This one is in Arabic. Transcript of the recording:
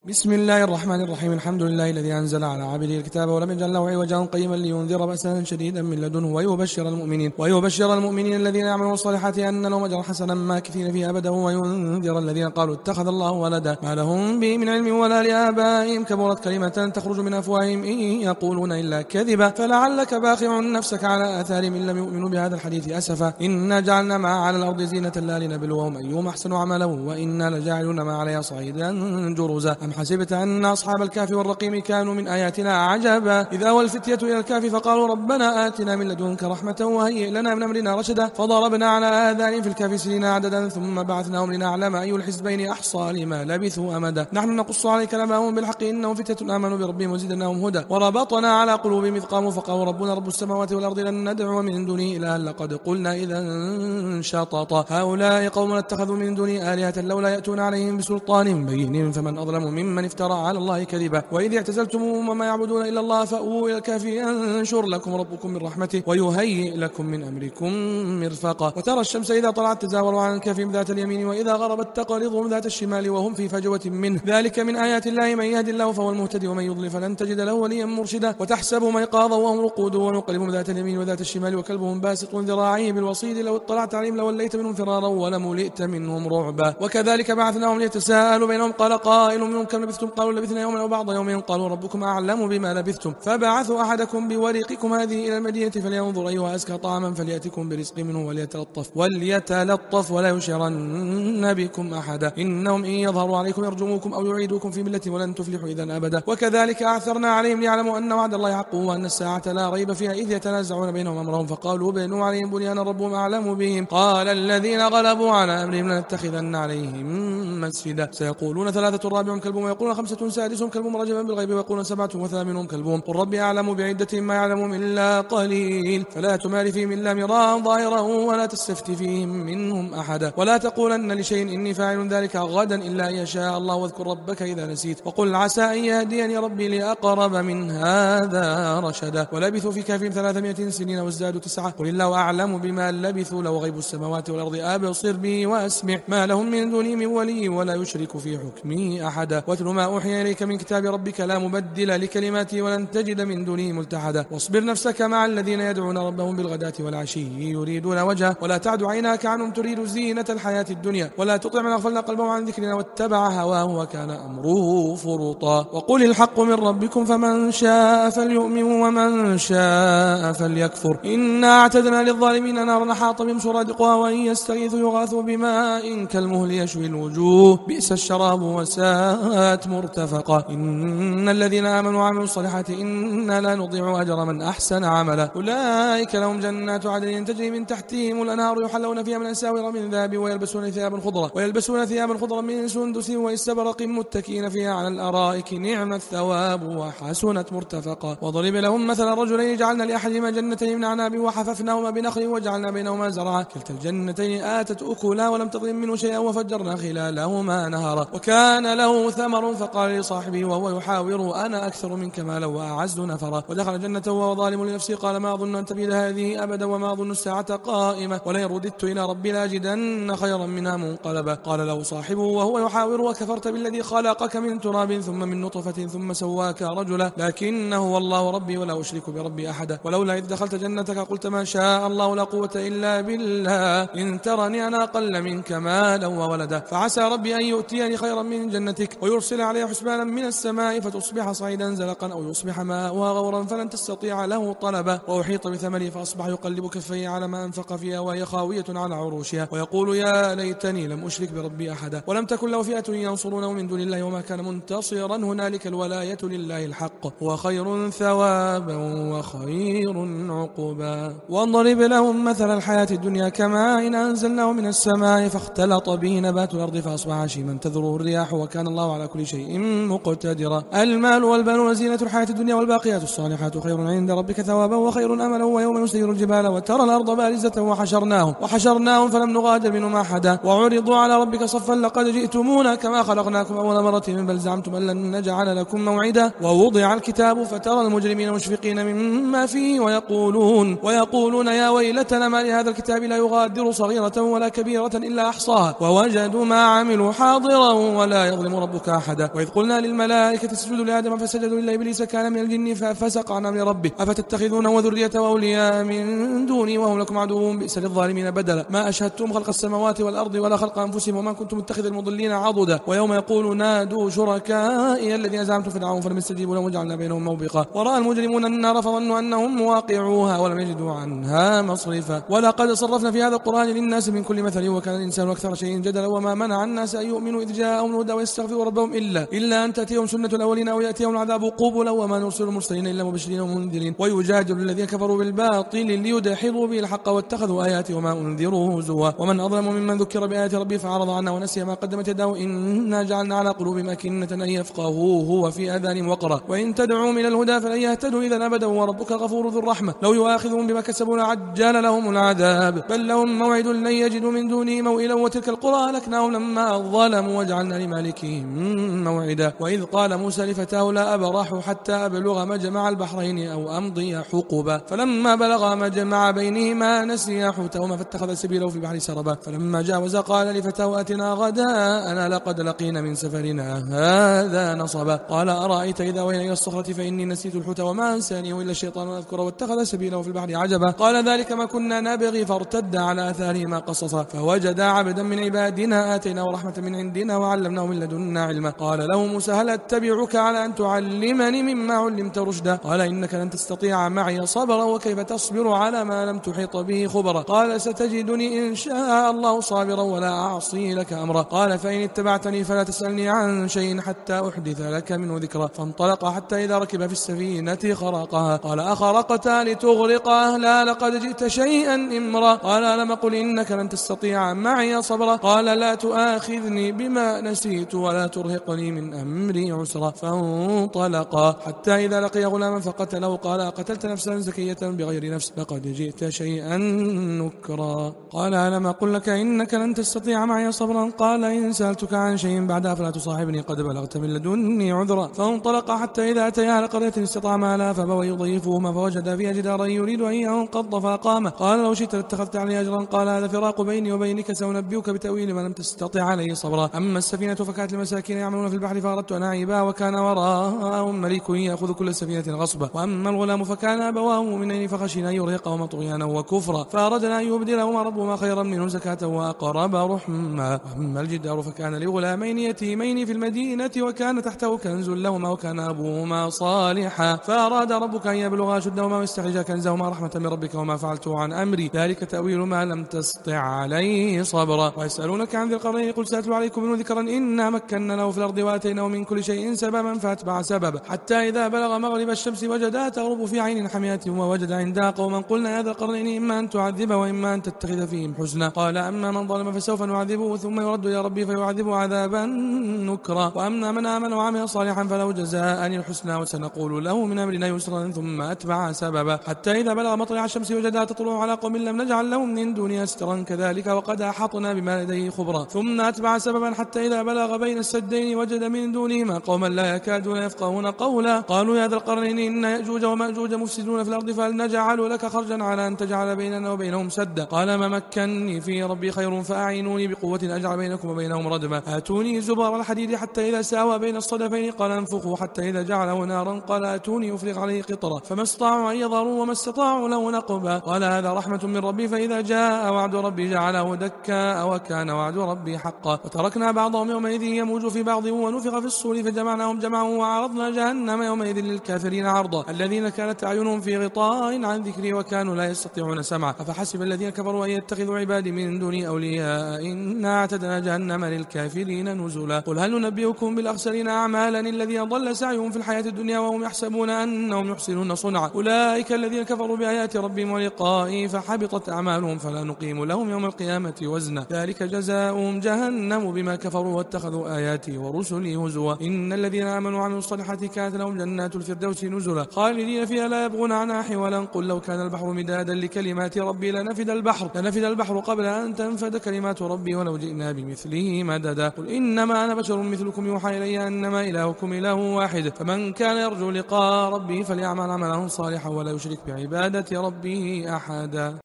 بسم الله الرحمن الرحيم. الحمد لله الذي أنزل على عبده الكتاب ولم يجعل له عوجا قيما لينذر بأسا شديدا من لدنه ويبشر المؤمنين الذين يعملون الصالحات أن لهم أجرا حسنا ماكثين فيه أبدا وينذر الذين قالوا اتخذ الله ولدا ما لهم به من علم ولا لآبائهم كبرت كلمة تخرج من أفواههم إن يقولون إلا كذبا فلعلك باخع نفسك على آثارهم إن لم يؤمنوا بهذا الحديث أسفا إنا جعلنا ما على الأرض زينة لا لنبلوهم أيهم أحسن عملا وإنا لجاعلون ما عليها صعيدا جرزا أم حسبت أن أصحاب الكهف والرقيم كانوا من آياتنا عجبا إذ أوى الفتية إلى الكهف فقالوا ربنا آتنا من لدنك رحمة وهيئ لنا من أمرنا رشدا فضربنا على آذانهم في الكهف سنين عددا ثم بعثناهم لنعلم أي الحزبين أحصى لما لبثوا أمدا نحن نقص عليك نبأهم بالحق إنهم فتية آمنوا بربهم وزدناهم هدى وربطنا على قلوبهم إذ قاموا فقالوا ربنا رب السماوات والأرض لن ندعو من دونه إلها لقد قلنا إذا شططا هؤلاء قوم اتخذوا من دونه آلهة لولا يأتون عليهم بسلطان بين فمن أظلم ممن افترى على الله كذبا وإذ اعتزلتموهم وما يعبدون إلا الله فأووا إلى الكهف ينشر لكم ربكم من رحمته ويهيئ لكم من أمركم مرفقا وترى الشمس إذا طلعت تزاور عن كهفهم ذات اليمين وإذا غربت تقرضهم ذات الشمال وهم في فجوة منه ذلك من آيات الله من يهد الله فهو المهتدي ومن يضلل فلن تجد له وليا مرشدا وتحسبهم أيقاظا وهم رقود ونقلبهم ذات اليمين وذات الشمال وكلبهم باسط ذراعيه بالوصيد لو اطلعت عليهم لوليت منهم فرارا ولملئت منهم رعبا وكذلك بعثناهم ليتساءلوا بينهم قال قائل منهم كم لبثتم قالوا لبثنا يوما أو بعض يوم قالوا ربكم أعلم بما لبثتم فبعثوا أحدكم بورقكم هذه إلى المدينة فلينظر أيها أزكى طعاما فليأتكم برزق منه وليتلطف ولا يشعرن بكم أحدا إنهم إن يظهروا عليكم يرجموكم أو يعيدوكم في ملة ولن تفلحوا إذا أبدا وكذلك أعثرنا عليهم ليعلموا أن وعد الله حق وأن الساعة لا ريب فيها إذ يتنازعون بينهم أمرهم فقالوا بنوا عليهم بنيانا ربهم أعلم بهم قال الذين غلبوا على أمرهم لنتخذن عليهم مسجدا سيقولون ثلاثة رابعهم كلبهم ويقولون خمسة سادسهم كلبهم رجما بالغيب ويقولون سبعة وثامنهم كلبهم قل ربي أعلم بعدتهم ما يعلمهم إلا قليل فلا تمار فيهم إلا مراء ظاهرا ولا تستفت فيهم منهم أحدا ولا تقولن لشيء إني فاعل ذلك غدا إلا أن يشاء الله واذكر ربك إذا نسيت وقل عسى أن يهديني ربي لأقرب من هذا رشدا ولبثوا في كهفهم 300 سنين وازدادوا 9 قل الله أعلم بما لبثوا لو غيب السماوات والأرض أبصر به وأسمع ما لهم من دونه من ولي ولا يشرك في حكمه أحدا واتل ما أوحي إليك من كتاب ربك لا مبدل لكلماته ولن تجد من دونه ملتحدا واصبر نفسك مع الذين يدعون ربهم بالغداة والعشي يريدون وجهه ولا تعد عيناك عنهم تريد زينة الحياة الدنيا ولا تطع من أغفلنا قلبه عن ذكرنا واتبع هواه وكان أمره فرطا وقل الحق من ربكم فمن شاء فليؤمن ومن شاء فليكفر إنا أعتدنا للظالمين نارا أحاط بهم سرادقها وإن يستغيثوا يغاثوا بماء كالمهل يشوي الوجوه بئس الشراب وساءت مرتفقا إن الذين آمنوا وعملوا الصالحات إنا لا نضيع أجر من أحسن عملا أولئك لهم جنات عدن تجري من تحتهم الأنهار يحلون فيها من أساور من ذهب ويلبسون ثيابا خضرا من سندس واستبرق متكئين فيها على الأرائك نعم الثواب وحسنت مرتفقا وضرب لهم مثلا رجلين جعلنا لأحدهما جنتين من أعناب وحففناهما بنخل وجعلنا بينهما زرعا كلتا الجنتين آتت أكلها ولم تظلم منه شيئا وفجرنا خلالهما نهرا وكان له ثمر فقال لصاحبه وهو يحاور أنا أكثر منك مالا وأعز نفرا ودخل جنته وهو ظالم لنفسه قال ما أظن أن تبيد هذه أبدا وما أظن الساعة قائمة ولئن رددت إلى ربي لاجدن خيرا منها منقلبا قال له صاحبه وهو يحاور وكفرت بالذي خلقك من تراب ثم من نطفة ثم سواك رجلا لكنه هو الله ربي ولا أشرك بربي أحدا ولولا إذ دخلت جنتك قلت ما شاء الله لا قوة إلا بالله إن ترني أنا أقل منك مالا وولدا فعسى ربي أن يؤتيني خيرا من جنتك ويرسل عليه حسبانا من السماء فتصبح صعيدا زلقا أو يصبح ماؤها غورا فلن تستطيع له طلبا وأحيط بثمره فأصبح يقلب كفيه على ما أنفق فيها وهي خاوية على عروشها ويقول يا ليتني لم أشرك بربي أحدا ولم تكن له فئة ينصرونه من دون الله وما كان منتصرا هنالك الولاية لله الحق هو خير ثوابا وخير عقبا واضرب لهم مثل الحياة الدنيا كماء إن أنزلناه من السماء فاختلط به نبات الأرض فأصبح هشيما تذروه الرياح وكان الله على كل شيء مقتدرا المال والبنون زينة الحياة الدنيا والباقيات الصالحات خير عند ربك ثوابا وخير أملا ويوم نسير الجبال وترى الأرض بارزة وحشرناهم فلم نغادر منهم أحدا وعرضوا على ربك صفا لقد جئتمونا كما خلقناكم أول مرة بل زعمتم أن لن نجعل لكم موعدا ووضع الكتاب فترى المجرمين مشفقين مما فيه ويقولون يا ويلتنا ما لهذا الكتاب لا يغادر صغيرة ولا كبيرة إلا أحصاها ووجدوا ما عملوا حاضرا ولا يظلم ربك أحدا. وإذ قلنا للملائكة اسجدوا لآدم فسجدوا إلا إبليس كان من الجن ففسق عن أمر ربه أفتتخذونه وذريته أولياء من دوني وهم لكم عدو بئس للظالمين بدلا ما أشهدتم خلق السماوات والأرض ولا خلق أنفسهم وما كنتم متخذ المضلين عضدا ويوم يقول نادوا شركائي الذين زعمتم فدعوهم فلم يستجيبوا لهم وجعلنا بينهم موبقا ورأى المجرمون النار فظنوا أنهم مواقعوها ولم يجدوا عنها مصرفا ولقد صرفنا في هذا القرآن للناس من كل مثل وكان الإنسان أكثر شيء جدلا وما منع الناس أن يؤمنوا إذ جاءهم الهدى ويستغفروا ربهم إلا أن تأتيهم سنة الأولين أو يأتيهم العذاب قبلا وما نرسل المرسلين إلا مبشرين ومنذرين ويجادل الذين كفروا بالباطل ليدحضوا به الحق واتخذوا آياتي وما أنذروا هزوا ومن أظلم ممن ذكر بآيات ربه فأعرض عنها ونسي ما قدمت يداه إنا جعلنا على قلوبهم أكنة أن يفقهوه وفي آذانهم وقرا وإن تدعوهم إلى الهدى فلن يهتدوا إذا أبدا وربك غفور ذو الرحمة لو يؤاخذهم بما كسبوا لعجل لهم العذاب بل لهم موعد لن يجدوا من دونه موئلا وتلك القرى أهلكناهم لما ظلموا وجعلنا لمالكهم موعدا وإذ قال موسى لفتاه لا أبرح حتى أبلغ مجمع البحرين أو أمضي حقبا فلما بلغ مجمع بينهما نسيا حوتهما فاتخذ سبيله في البحر سربا فلما جاوز قال لفتاه أتنا غداءنا لقد لقينا من سفرنا هذا نصبا قال أرأيت إذا وين إلى الصخرة فإني نسيت الحوت وما أنسانيه إلا الشيطان أن أذكره واتخذ سبيله في البحر عجبا قال ذلك ما كنا نبغي فارتد على آثارهما قصصا فوجدا عبدا من عبادنا آتيناه رحمة من عندنا وعلمناه من لدنا علما قال له موسى هل أتبعك على أن تعلمني مما علمت رشدا قال إنك لن تستطيع معي صبرا وكيف تصبر على ما لم تحيط به خبرا قال ستجدني إن شاء الله صابرا ولا أعصي لك أمرا قال فإن اتبعتني فلا تسألني عن شيء حتى أحدث لك منه ذكرا فانطلق حتى إذا ركب في السفينة خرقها قال أخرقتها لتغرق أهلها لقد جئت شيئا إمرا قال ألم قل إنك لن تستطيع معي صبرا قال لا تؤاخذني بما نسيت ولا ترهقني من أمري عسرا فانطلقا حتى إذا لقي غلاما فقتله قال قتلت نفسا زكية بغير نفس لقد جئت شيئا نكرا قال ألم أقل لك إنك لن تستطيع معي صبرا قال إن سألتك عن شيء بعدها فلا تصاحبني قد بلغت من لدني عذرا فانطلق حتى إذا أتيا على قرية استطعما لها فبوى يضيفهما فوجد فيها جدارا يريد أن ينقض فأقامه قال لو شئت لاتخذت عليه أجرا قال هذا فراق بيني وبينك سأنبئك بتأويل ما لم تستطع عليه صبرا أما السفينة فكانت لمساكين يعملون في البحر فأردت أن أعيبها وكان وراءهم ملك يأخذ كل سفينة غصبا وأما الغلام فكان أبواه مؤمنين فخشينا أن يرهقهما طغيانا وكفرا فأردنا أن يبدلهما ربهما خيرا منه زكاة وأقرب رحما وأما الجدار فكان لغلامين يتيمين في المدينة وكان تحته كنز لهما وكان أبوهما صالحا فأراد ربك أن يبلغا أشدهما ويستخرجا كنزهما رحمة من ربك وما فعلته عن أمري ذلك تأويل ما لم تستطع عليه صبرا ويسألونك عن ذي القرنين قل سأتلو عليكم منه ذكرا إنا مكنا له في الأرض وآتيناه من كل شيء سببا فأتبع سببا حتى إذا بلغ مغرب الشمس وجدها تغرب في عين حمية ووجد عندها قوما قلنا هذا القرنين إما أن تعذب وإما أن تتخذ فيهم حسنا قال أما من ظلم فسوف نعذبه ثم يرد إلى ربي فيعذبه عذابا نكرا وأما من آمن وعمل صالحا فله جزاء الحسنى وسنقول له من أمرنا يسرا ثم أتبع سببا حتى إذا بلغ مطلع الشمس وجدها تطلع على قوم لم نجعل لهم من دونها سترا كذلك وقد أحطنا بما لديه خبرا ثم أتبع سببا حتى إذا بلغ بين السدين وجد من دونهما قوما لا يكادون يفقهون قولا قالوا يا ذا القرنين إن يأجوج ومأجوج مفسدون في الأرض فهل نجعل لك خرجا على أن تجعل بيننا وبينهم سدا قال ما مكني في ربي خير فأعينوني بقوة أجعل بينكم وبينهم ردما آتوني زبر الحديد حتى إذا ساوى بين الصدفين قال انفخوا حتى إذا جعله نارا قال آتوني أفرغ عليه قطرا فما استطاعوا أن يظهروا وما استطاعوا له نقبا قال هذا رحمة من ربي فإذا جاء وعد ربي جعله دكا وكان وعد ربي حقا وتركنا بعضهم يومئذ يموج في بعض ونفخ في الصور فجمعناهم جمعا وعرضنا جهنم يومئذ للكافرين عرضا الذين كانت أعينهم في غطاء عن ذكري وكانوا لا يستطيعون سمعا أفحسب الذين كفروا أن يتخذوا عبادي من دوني أولياء إنا اعتدنا جهنم للكافرين نزلا قل هل ننبئكم بالأخسرين أعمالا الذين ضل سعيهم في الحياة الدنيا وهم يحسبون أنهم يحسنون صنعا أولئك الذين كفروا بآيات ربهم ولقائه فحبطت أعمالهم فلا نقيم لهم يوم القيامة وزنا ذلك جزاؤهم جهنم بما كفروا واتخذوا آياتي ورسلي هزوا إن الذين آمنوا وعملوا الصالحات كانت لهم جنات الفردوس نزلا خالدين فيها لا يبغون عنها حولا قل لو كان البحر مدادا لكلمات ربي لنفد البحر قبل أن تنفد كلمات ربي ولو جئنا بمثله مددا قل إنما أنا بشر مثلكم يوحى إلي أنما إلهكم إله واحد فمن كان يرجو لقاء ربه فليعمل عملا صالحا ولا يشرك بعبادة ربه أحدا.